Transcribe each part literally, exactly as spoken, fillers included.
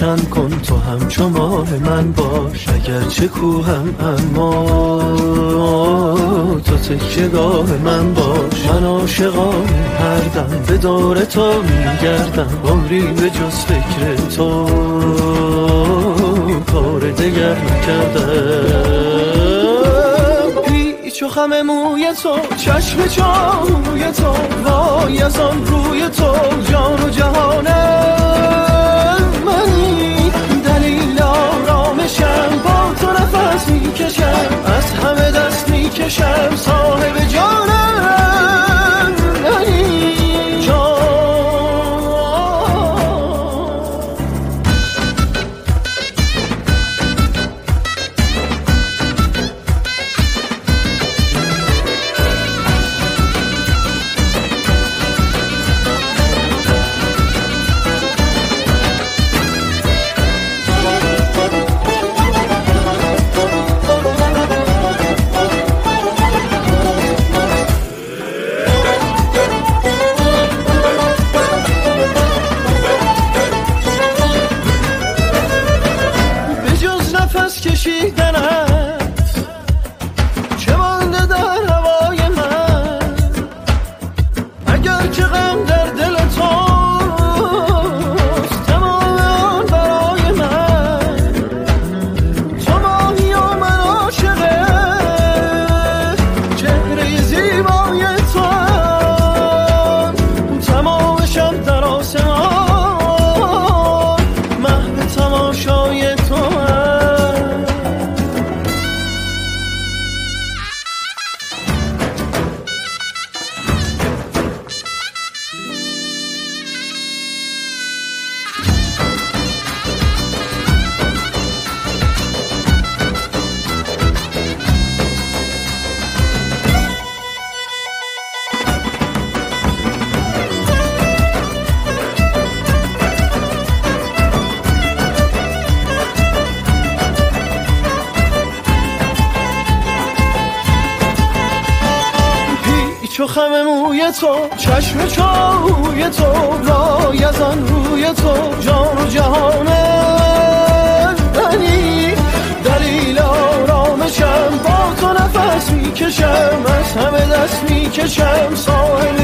روشن کن تو همچو ماه من باش، اگر چه کوهم اما تو تکیه‌گاه من باش. من عاشقان هر دم به دور تو میگردم، عمری به جز فکر تو کار دگر نکردم. پیچ و خم موی تو، چشم چاوی تو، وای از آن روی تو جان و جهانم منی. دلیل آرامشم با تو نفس میکشم، از همه دست میکشم، صاحب جانم منی. چو خم موی تو، چشم چاوی تو، وای از آن روی تو جان و جهانم منی. دلیل آرامشم با تو نفس میکشم، از همه دست میکشم، صاحب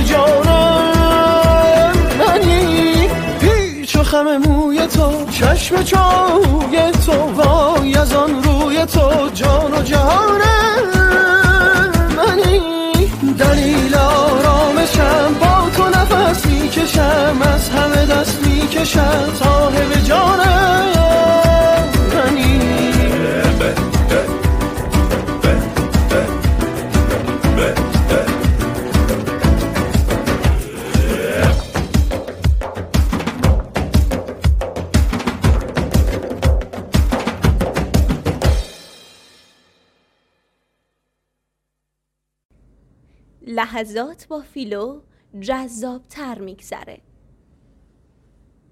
جانم منی. پیچ و خم موی تو، چشم چاوی تو، وای از آن روی تو جان و جهانم منی. دلیل آرامشم با تو نفس میکشم، از همه دست میکشم، صاحب جانم منی. لحظات با فیلو جذاب تر میگذره.